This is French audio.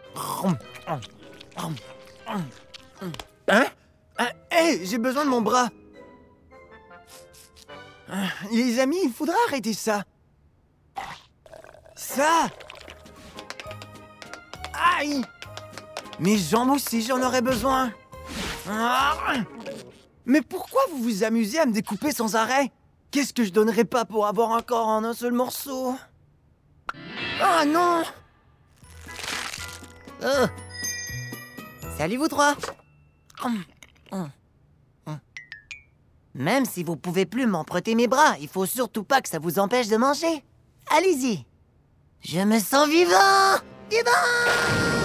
Hein? Hé, j'ai besoin de mon bras. Les amis, il faudra arrêter ça. Ça! Aïe! Mes jambes aussi, j'en aurais besoin. Mais pourquoi vous vous amusez à me découper sans arrêt? Qu'est-ce que je donnerais pas pour avoir un corps en un seul morceau? Ah non! Oh. Salut vous trois. Même si vous pouvez plus m'emprunter mes bras, il faut surtout pas que ça vous empêche de manger. Allez-y. Je me sens vivant! Vivant!